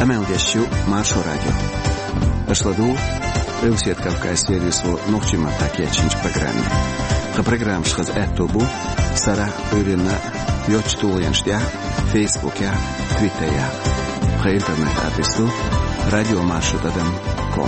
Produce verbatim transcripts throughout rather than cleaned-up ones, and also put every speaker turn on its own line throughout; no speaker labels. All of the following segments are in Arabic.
Амелдещу Маршо радио. Ашладу Эусет Кавказ сервису Нохчима Такечинч программе. Ха программ шхаз эттобу Сара Урина Йочтулянштя Фейсбуке, Твиттере. Ха интернет адресу радио маршо точка ком.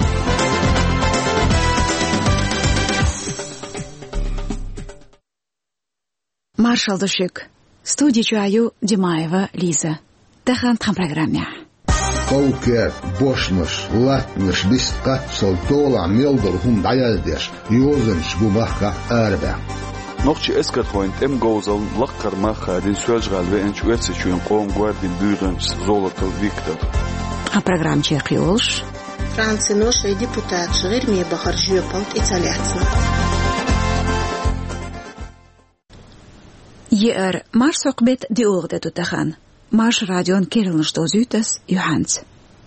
Маршал Душик. Студия Чаю Димаева Лиза. Тахан там программе.
Каукер, бошмаш, латмаш, бискат, солтола, мелдор, хум даяздеш, йозенш, бумахка, арба.
Нохчи эскат хоинт эм гоузал лаккар маха дин суяжгал ве энч уэтсичуин qoom guardin buurens золото Виктор.
А программ Черкиолш.
Франция ноша депутат Шерми Бахаржио Палт Италияцна.
Ер Марш сокбет диорде тутахан. Марш радион Кирилнш дозютас Юханц.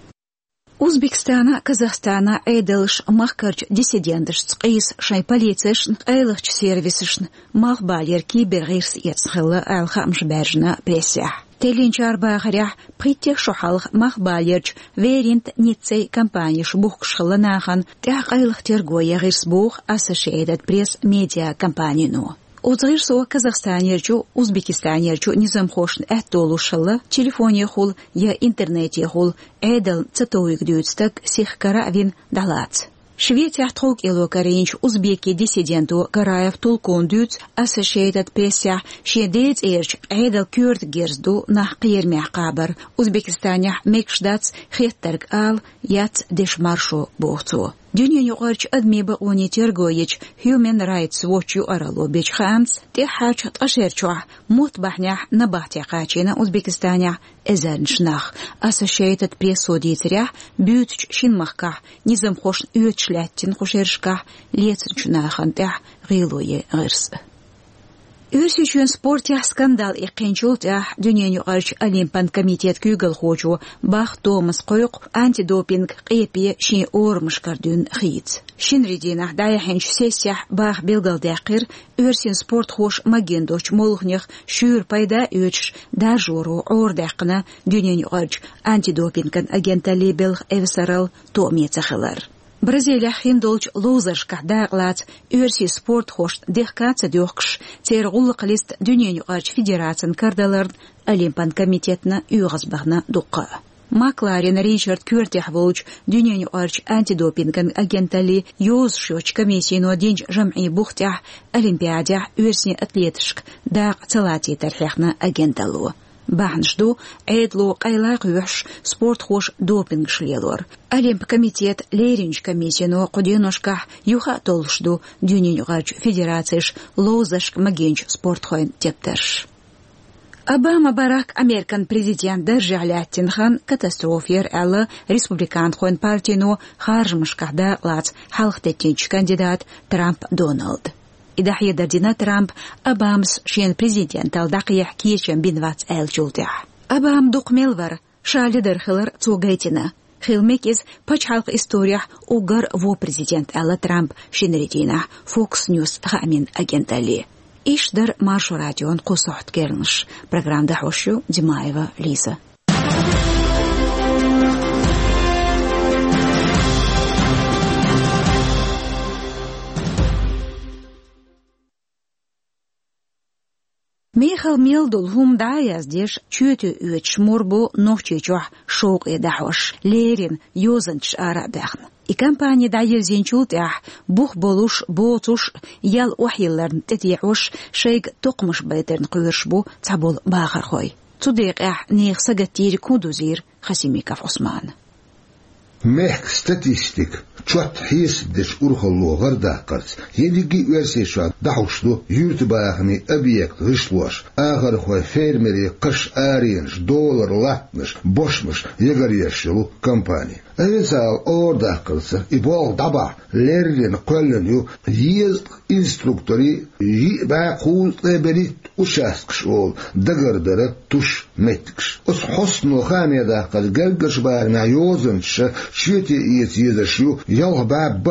Узбекистана, Казахстана, Эйдалш, Махкарч, диссидентш, Цкис, Шай полицейш, Эйлахч сервисш, Махбалер, Кибергирс, Яцхилла, Алхамш Бержна, Пресях. Телинчар Бахарях, Притех Шохалх, Махбалерч, Веринт, Ницей, компаниш, Бухкшхилла Нахан, Тях Эйлах Тергоя, Гирсбух, Associated Press, Медиа, компанию. Узгирсо Казахстанерчу, Узбекистанерчу низамхошн эттолушалла, телефоне хул, я интернете хул, эдал цатоуик дюцтак, сихкара вин далац. Швеция тхок ило каринч узбеки диссиденту Караев тулкон дюц, Associated Press, шедец эрч, эдал кюрт герзду, нах кирмях кабар, Узбекистанях мекшдац, хеттарг ал, яц дешмаршо бохцо. Дюня югарч адмиба уни тергоич Human Rights Watch юарало беч хамс тихач ташерчуа мутбахнях набахтя качина Узбекистаня эзерншнах Associated Press судитеря бютч шинмахка низамхош үечләттин хушершка лецнчнахантя гилое гырс. Үрсүчүн спортя скандал икенчултя дүйнөнү югарч Олимпиан комитет күгөл хочу бах Томас койук антидопинг эпи ши ормышкардын хит. Шинридина даяхенч сессия бах белгалдакыр үрсин спорт хош магендоч молухнях шүр пайда үч дажору ордакына дүйнөнү югарч антидопинг агентали белх эвсарал томецахылар. Бразилия хиндолч лузашка дағлац үрси спорт хош дехкаца дёхкш тергуллық лист дүниен юғарч федерациян кардалард Олимпиан комитетна үйғызбағна дуққа. Макларен Ричард Кюртех волч дүниен юғарч антидопинган агентали юз шоч комиссияно денж жам'i бухтях Олимпиадях үрсіне атлетішк дақ цалати тархяхна агенталу. Бахншду эйдлу кайлай күйш спорт хош допинг шлелор. Олимп комитет леринч комиссияно куденошка юха толшду дюнин югарч федерацияш лозашк магенч спорт хойн тептерш. Обама Барак Американ президент Держаляттин хан катастрофер әлі республикан хойн партияно харжмышкахда лац халықтеттенч кандидат Трамп Дональд. إذا دردنا ترامب أبامس شين بريزيدنت الدقيق كيشن بينوات آل جولدح. أبام دوق ميلور شالي درخلر توغيتنا. خيلميكيز باش حلق إستوريح وغر وو بريزيدنت آل ترامب شين ريدينا فوكس نيوز خامين أجنتالي. إيش در مارشو راديون قصوحت كيرنش. برنامج دحوشو ديمايفا ليزا. Михал Мелдул хум даяз деш чөтü үч морбу нохчечух шоук эдахош лерин йозанч арабахн. И компания дайзенчултах бух болуш боцуш ял ухилларн тетиуш шейг тоқмыш байтерн кыршбу цабол бахархой. Цудеқ ах нехсагатир кудузир Хасимиков Осман.
Мех статистик чот хис деш урхолло гардакарс едиги версиша дахушту юртбахни объект вышлош агар хой фермери кыш аринж доллар латныш бошмыш егарьешилу компания эвисал ордакарса и бол даба лерлин колленю ез инструктори ба култеберит участкш ол дагардара туш меткш ос хосно ханеда калгергш ба на йозенш шете ес езашу ял ба бах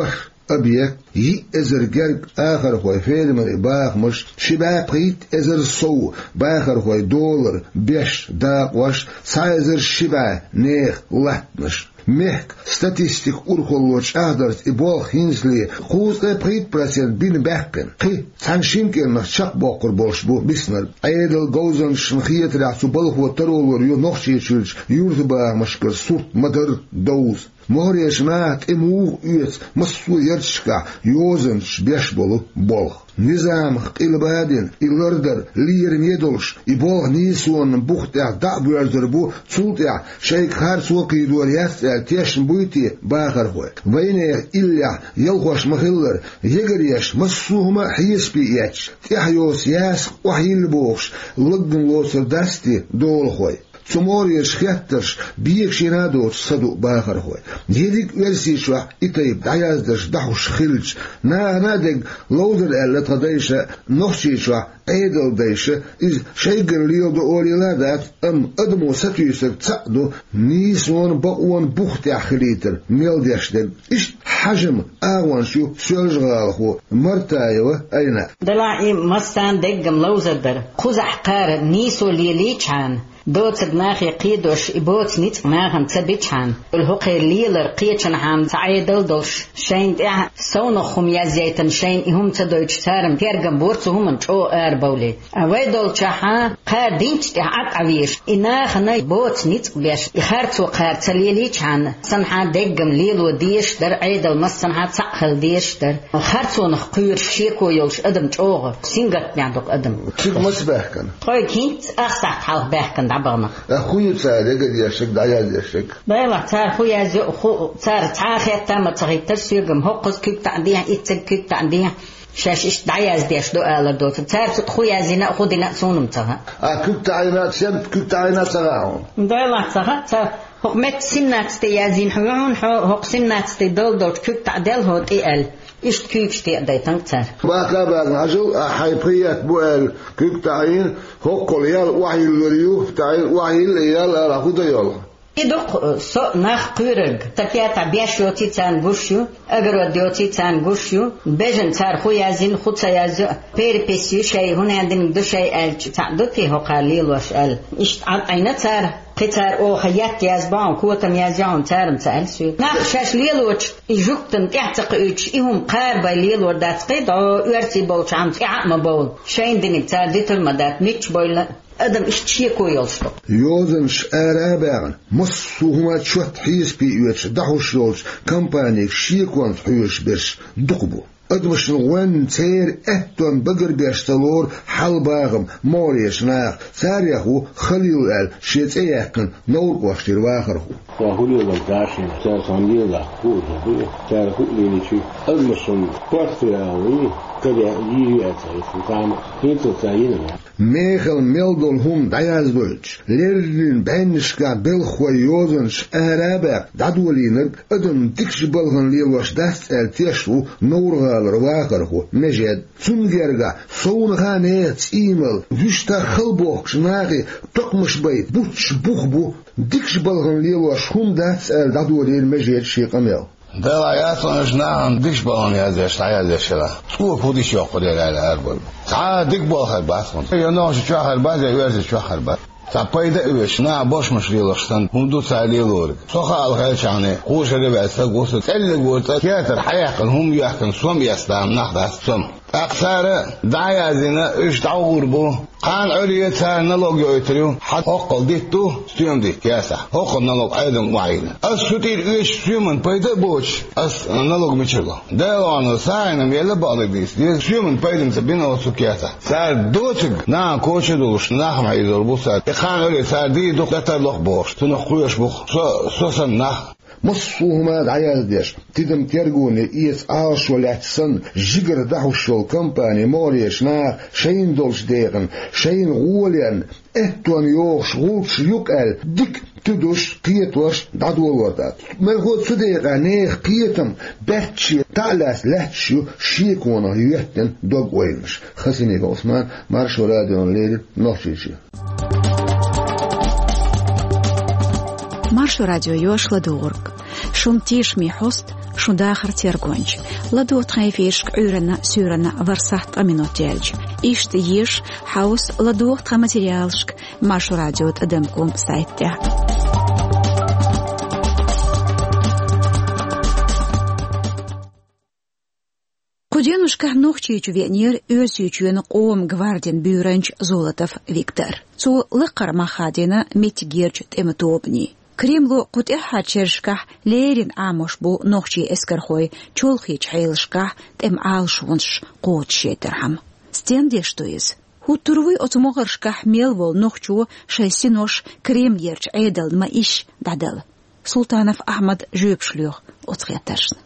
أبيك يي إزر جرق آخر خوي فيل من باخ مش شبا قيت إزر صو باخر خوي دولار بيش داق وش سايزر شبا نيخ لحمش مهك ستاتيستيك أورخولوش أهدرت إبوال خينزلي خوز قيت برسين بين بحكن قي تنشينكين نشاق باقر بولش بو بسنر أيدل غوزن شنخية رعسو بلخ وطرول يو نخشي شلش يورتبا مشكر صوت مدر دوز مهريش نات إموغ إيت مصفو يرشكا يوزن شبيش بولو بولخ نظام قيل بادين إلردر لير ميدولش إبوغ نيسون بوختع دعبو يرزربو تسولتع شايك خارس وقي دور يسع تيشن بويتي باخر خوي وينيخ إلا يلخوش مخلر يقريش مصفوهما حيس بيئتش تحيوس ياسق وحيل بوغش لقن لوسر داستي دول خوي سموريش خياترش بيكش ينادوش صدو باخر خوي يديك ورسيشوا إطيب دعيازدش دحوش خلج نا نادق لودر ألا تغديشة نخشيشوا أيدل ديشة إز شيقن ليو دو أولي لادات أم أدمو ستيسر تسعدو نيسون بقوان بوختع خليتر ميل ديشتن إش حجم آوان شو سيولج غالخو مرتايوة أينا
دلعي مستان دقم لوزدر خوزح قار نيسو ليليچان دوت ناخي قيدوش إبوت نيت ناخن تبيتشان الهقي ليلر قيتشن هام تعيدل دوش شين إع سون خم يزيتن شين إهم تدوش تارم تيرجم بورتو هم تشو أربولي أويدل شها قادينش تعت عويش إناخ ناي بوت نيت بيش إخارتو قار تليليشان سنها دقم ليلو ديش در عيدل مس سنها تسخل ديش در خارتو نخقير شيكو يلش أدم تشوغ سينغت نعدق أدم
شيك مسبحكن
قوي كينت أخسح حال بحكن عبرنا
أخوي تسار يقد يشك دعياز يشك
بيلا تسار خويا زو خو تسار تاخي تام تغيتر سيرجم هقص كيك تعديها إتسك كيك تعديها شاش إيش دعياز ديش دو آلا دو تسار خويا زينا خودنا سونم تها
آه كيك تعينات شن كيك تعينات تغاهم
بيلا تها تسار حكمت سنات تيازين حيون حق سنات تدل دو كيك تعدل هو تقل إيش كيف تقدر تنتظر؟
باكا بعد عجل حيبريات بوال كيف تعين هو يال وحي الوريو تعين وحي اليال على خد يال.
يدق سو نخ قرق تكيات بيشو تيتان غوشيو أجر وديوتي تان غوشيو بيجن تار خويا زين خود سيازو بيربيسيو شيء هنا عندنا دو شيء ال تعدتي هو قليل وش ال إيش عطينا تار قطار أو خيات يازبان كوتم يازجان تارم تالسو نخشش ليلوش يجوكتن تعتقيش إهم قاربا ليلو دات قيد أو يرتي بولش عم تعم بول شين دينك تار ديتل مدات ميتش بول أدم إشتشي كويلشتو
يوزنش آرابان مصوهما تشوت حيس بيوش دحوش لولش كمبانيك شيكوان حيوش برش دقبو أدمش نوان تير أهتون بقر بيشتلور حل باغم موريش ناخ ساريخو خليل ال شيت ايهكن نور واشتر واخرخو
وهولي لداشين سار صنديق لحقود سار خلي لشي أدمشن كوارتراوي كده يجي أتعرف تعمل هيتو تعينه
ميخل ميلدون هم دعياز بولش ليرلين بينشكا بلخوة يوزنش آرابا دادولينك أدم تكش بلغن ليلوش داست ال تيشو نور غالر واخرخو مجد تنجرغا صونغا نيت إيمل وشتا خلبوخش ناغي تقمش بيت بوتش بوخبو دكش بلغن ليلوش هم داست ال دادولين مجد شيقميل
دلا ياتون جنان ديش بالون يازش تعيازش لا هو كوديش يقول على أربعة تعا ديك بالخير باسون يناش شهر بعد يورز شهر بعد تعبيد إيش نا باش مش ليلاشتن هم دو تعلي لورك سخال خيش عني خوش ربع سقوس تل قوت كاتر حيقن هم يحكن سوم يستام نحدث سوم أكثر دعيازنا إيش تعور بو قان عليا تاع نلوج يوتريو حتى أقل ديتو سيوم دي كياسة أقل نلوج أيضا معين السوتير إيش سيومن بيدا بوش أس نلوج مشلا ده أنا ساينا ميلا بعض ديس دي سيومن بيدا سبينا وسكياسة صار دوتك نا كوش دوش ناخم عيدور بوسات قان عليا صار دي دو كتر لخ بوش تنخويش بوخ سوسن ناخ
مصفوهما دعياز ديش تدم ترجوني إيس عاش ولعتسن جيجر دحوشول كمباني موريش ناخ شين دولش ديغن شين غوليان اتوان يوش غولش يقال ديك تدوش قيتوش دادول وردات ملغوت صديقا نيخ قيتم بحتشي تعلاس لحتشو شيكونا يهتن دوغ وينش خسينيك عثمان مارشو راديون ليلي نوشيشي
Маршу радио Йошла Дург. Шум тиш ми хост شو داخر تيرغونج لدو تخيفيشك عورنا سورنا ورسات أمينوتيلج إيشت يش حاوس لدو تخماتيريالشك ماشو راديو تقدمكم سايتة Куденушка ногчичу венер өсючуен қоом гвардин бюренч Золотов Виктор. Цу лыққар махадина метигерчут эмтобни. Кремлу кутеха чершках лерин амош бу ногчи эскерхой чолхич хейлшках тем алшвунш қот шетерхам. Стенде что из? Хутурвы отмогаршках мелвол ногчу шайсинош кремьерч эйдал маиш дадал. Султанов Ахмад жөпшлюх отхеташн.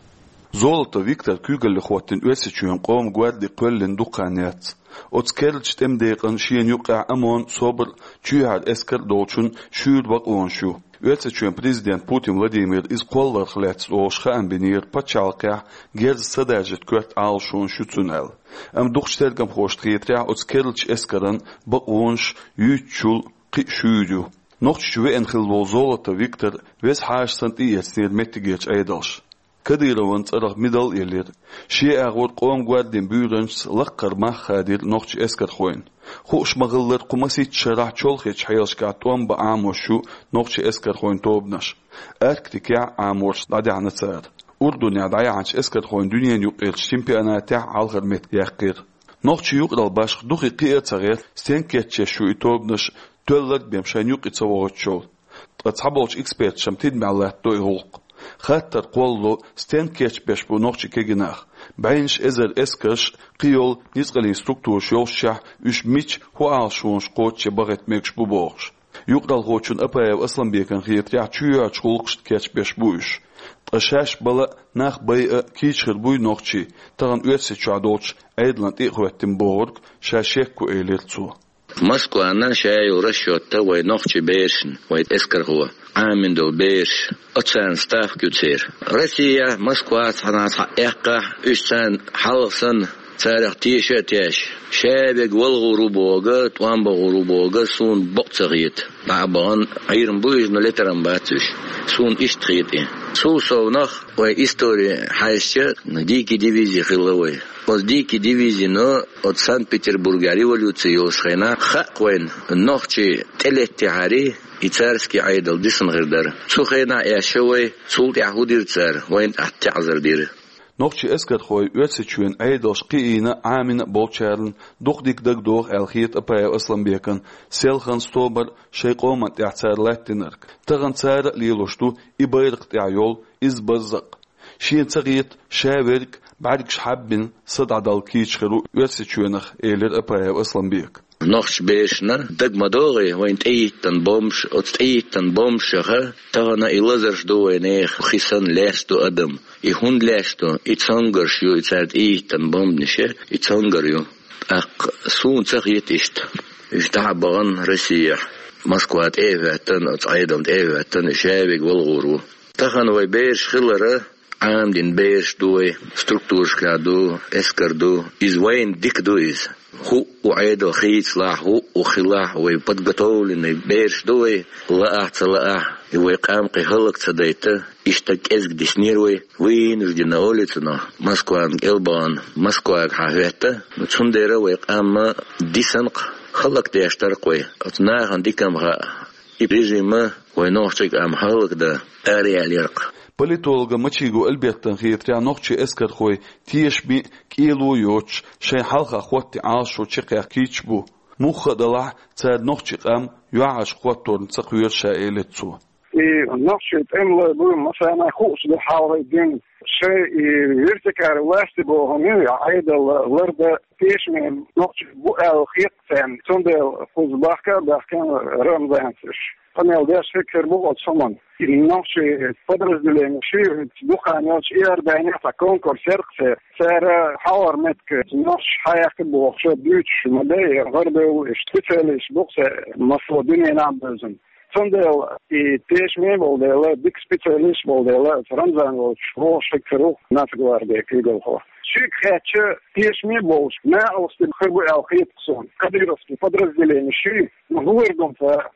Золото Виктор Kügel хваттин өсичүн қом гварди қөллин дуканят. Отскерлч тем дейган шиен юқа амон собр чүйар эскер долчун шүйд бак оншу. Өсичүн президент Путин Владимир из қоллар хлец ошха амбинир пачалка герз садажет көт алшун шүцүнел. Ам духштелгам хоштриетря отскерлч эскеран бак онш ючул қи шүйдю. Нохчүве энхил Золото Виктор вес хаш сантиестер метигерч айдалш. كديرون صرخ ميدل يلير شيء أغور قوم قادم بيرنس لقر ما خادر نقش إسكر خوين خوش مغلر قمسيت شرح شولخيش حيالش كاتوان بعاموشو نقش إسكر خوين توبنش أركتكيع عامورش دادي عن السار أردن يدعي عنش إسكر خوين دنيا يقيل شتيمبياناتي عالغر ميت يحقير نقش يقرال باشق دوخي قيئة صغير ستين كيتشي شو يتوبنش تولك بيمشان يقيت سواغت شول تتصحبولش إكسبيرت شمتين معلات دوي هولق خاطر قولو ستين كيتش بيش بو نوخشي كيجناخ بعينش ازر اسكش قيول نيزغلي ستركتور شوشح اش ميتش هو عالشونش قوتش بغت ميكش بو بوغش يقرال غوتشون اپايو اصلا بيكن خيطريع تشويا تشغلقشت كيتش بيش بوش تقشاش بلا ناخ بيئة كيتش خربوي نوخشي تغن اوتسي چعدوش ايدلان ايخواتن بورغ شاشيكو ايليرتسو
Москва нашаю расчёта вой ногчи бешн вой эскаргуа аминдол беш оцан ставку цер Россия Москва цанас эққа үстен халықсын царах тишетеш шебек волгуру бога туамба гуру бога сун боцагит бабан айрым буйно летерам батуш сун иштрите сусовнах вой история хайше дикий дивизии хиловой От дикий дивизии, но от Санкт-Петербурга революции Йошхайна хаквен ногчи телеттиари и царский айдол дисангердар. Сухайна яшевой султ яхудир цар, вайн аттиазардир.
نوخشي اسكر خوي يوتسيتشوين ايدوش قيينا عامين بولشارن دوخ ديك دك دوخ الخيط ابايا اصلا بيكن سيلخن ستوبر شيقوما تعتار لاتنرك تغن تار ليلوشتو ابايرق تعيول ازبزق شين تغيط شاورك بعدك شحبن صدع دالكيش خلو يوتسيتشوينخ ايلر ابايا اصلا بيك
نوخش بيشنا دق مدوغي وين تايتن بومش او تايتن بومشخه تغنا إلازرش دوينيخ خيسان لاشتو أدم إهون لاشتو إتسانغرش يو إتساد إيتن بومنشه إتسانغر يو أق سون تغيت إشت إشتع بغن رسيح مسكوات إيواتن أتعيدن إيواتن شابك والغورو تغن وي بيش خلره عام دين بيش دوي ستركتورش كادو اسكردو إز وين ديك دويز هو وعيدو خيط صلاح هو وخلاح ويبتقطولن بيش دوي لأح تلأح ويقام قهلق تدايته اشتك ازق ديسنيروي وين رجنا أوليتنا مسكوان إلبان مسكوان حاهيته نتسنديره ويقام ديسنق خلق ديشترقوي اتناغن ديكم غا إبريجيما وينوحتك أم خلق دا أريا ليرق
Политолога мачигу элбеттен хитря ногчи эскер хой тиешби килу йоч шей халха хватти алшо чиқя кичбу муха дала цад ногчи қам юаш хватторн цақуер шаэлетсу
и ногчи эмла бу масана хус до хавай дин шей и вертикар власти бо хами айдал ларда тиешми ногчи бу эл хитсен цундел фузбахка бахкан рамзансиш Panel des fikir bu otsaman. İnançı подразделение şi duhanyoç iyerdayne ta konkurs serqse sara hawar metke noş hayakı bu oxşa büyük model garbe specialist boksa masudine nabızın. Sondel i teşme boldela big specialist boldela Ramzan ol şoş fikru nasglarde kigolho. Şikhatçı teşme boş ma ostim xirbu alxit son. Kadirovski подразделение şi muhurdum fa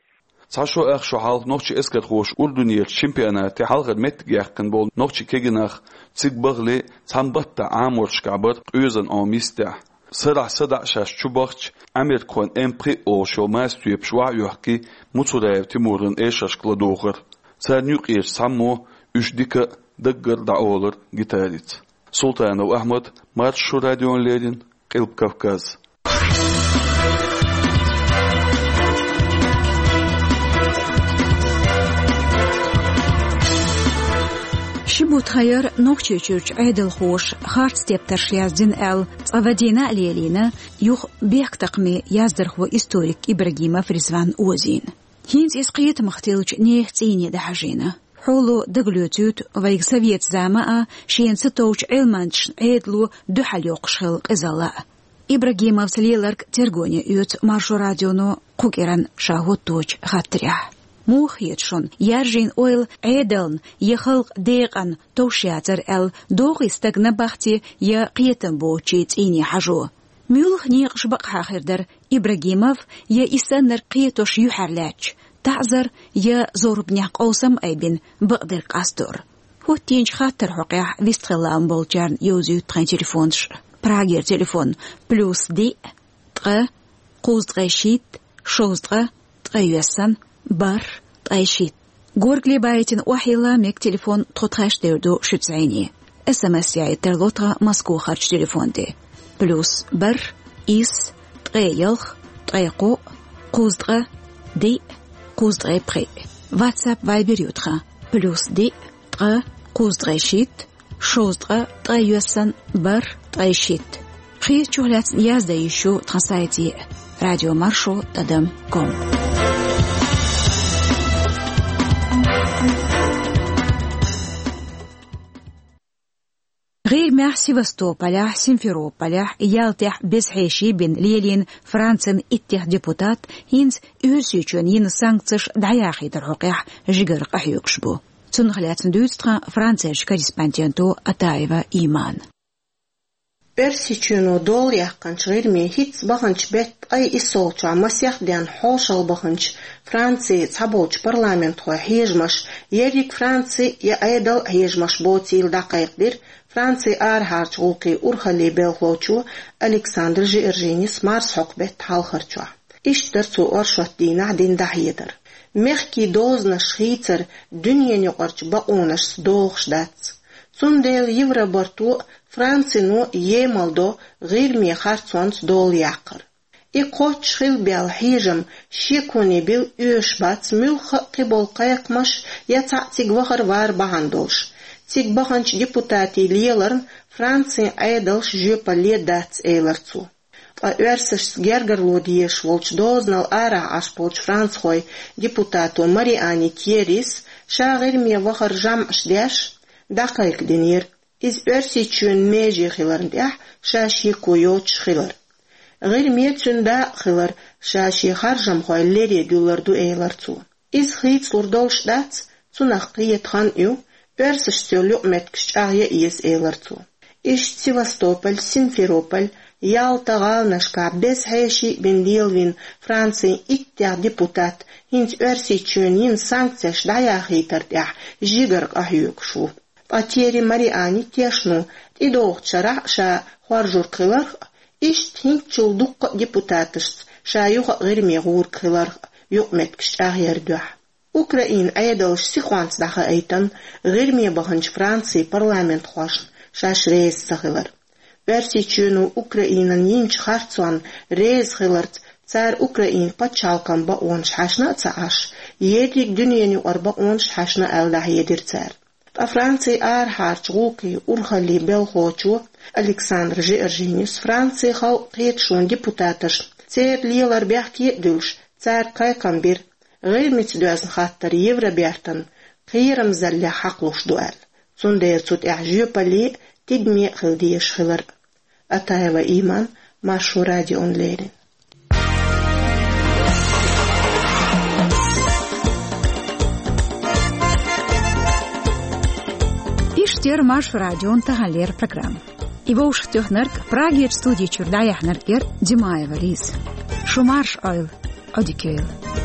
Сашо эх шо халк нохчи эскер хош Урдунир чемпионаты халгар мет яхкан бол нохчи кегинах циг багли цамбатта амурш кабар өзен амиста сыра сыда шаш чубахч Америкон эмпри о шо мастуеп шва юхки муцураев Тимурын эшаш кладохар сарнюк ир саммо үшдика даггар даолар гитариц Султанов Ахмад Маршу радион Ленин Кылып Кавказ
شبوت خير نوخشي تشوش عيدل خوش خارت ستيبترش يازدين ال صفدينا ليلينا يوخ بيك تقمي يازدر هو إستوريك إبراهيم فرزوان أوزين هينز إسقيت مختلج نيخ تيني دحجينا حولو دغلوتوت ويك سوفيت زاماء شين ستوش علمانش عيدلو دوحل يوقشخل إزالا إبراهيم فسليلرك ترغوني يوت مارشو راديونو قوكيران شاهوت توش خاتريح موخيتشون يارجين اويل عيدلن يخلق ديقان توشياتر ال دوغ استغنى بختي يا قيتن بوچيت إيني حجو ميولخ نيقش بقى خيردر إبراهيموف يا إسانر قيتوش يحرلاج تعذر يا زورب نيق أوسم أيبين بقدر قاستور هو تينج خاطر حقيح ويستغلان بولجارن يوزيو تغين تليفونش براغير تليفون بلوس دي تغا قوز تغيشيت شوز تغا تغيوسن بار طايشيت غورغلي بايتين وحيلا ميك تليفون تخطخاش ديردو شتسعيني اس ام اس يا ترلوطا ماسكو خارج تليفون دي بلوس بر إيس تغيلخ تغيقو قوزدغ دي قوزدغ بري واتساب فايبر يوتخا بلوس دي تغ قوزدغ شيت شوزدغ تغيوسن بر تغيشيت خير شغلات يازدا يشو ترانسايتي راديو مارشو تدم كوم غير مع سيفاستوبولا سيمفيروبولا يالتح بسحيشي بين ليلين فرانسن اتح ديبوتات هينز يوسيچون ين سانكتش دعياخي درحقيح جيگر قحيوكشبو تنخلاتن دوسترا فرانسيش كاريسبانتيانتو اتايفا إيمان
Persичуно дол яхканч гырми хитс баханч бет ай исолча масях дян холшал баханч Франции цаболч парламент хо хежмаш ерик Франции я айдал хежмаш боцил дакайдир Франции ар харч улки урхали белхочу Александр Жиржинис марс хокбет халхарчу иштер цу оршот дина дин дахидер мехки дозна швейцар дünýeni qarç baonaş doğşdats Цундел Евроборту Францину емалдо гырми харцонс дол яқыр. И коч хил бел хижам шикуни бил үшбац мюлха қибол қайқмаш я цациг вахар вар бахандолш. Циг баханч депутати лиеларн Франции айдалш жөпа ледац эйларцу. А өрсіш гергар лодиеш волч дознал ара ашполч Францхой депутату Мариани Тьерис ша гырми вахар жам шдяш дақайк денир. Из өрсичун межи хиларндях шаши куйоч хилар. Гыр мецунда хилар шаши харжам хойлери дуларду эйларцу. Из хит сурдолшдац цунах қиетхан ю өрсиш сөлü меткш ағя иес эйларцу. Иш Севастополь, Симферополь, Ялта галнашка без хэши бендилвин Франции иттяр депутат хинц өрсичун ин санкция шдая хитардях жигар ахюкшу. Атери Мариани тешну и доғчара ша хуаржур қилар ишт хинк чулдуқ депутатыш ша юға ғирме ғур қилар юқметкіш ағердуа. Украин айдалыш сихуанс даха айтан ғирме бағынч Франции парламент хуашын шаш рейс сағылар. Верси чуну Украинан йинч харцуан рейс қилард цар Украин пачалкан ба он шашна цааш едик дүниені арба он шашна әлдах едір цар. А Франции ар харч гуки урхали белхочу Александр Жиржинис Франции хал қиетшун депутатыш цер лиелар бяхки дүлш цар кайкамбир ғирмец дуазн хаттар евро бяхтан қиерам залля хақлуш дуал цунде цут әжюпали тигми хилдиеш хилар Атаева Иман Маршу радион Ленин
Иштер Марш радион тағалер программ. Ива ушықтығнырк Праге студия чурдаяхныркер Димаева Лиз. Шумарш ойл, одикейл.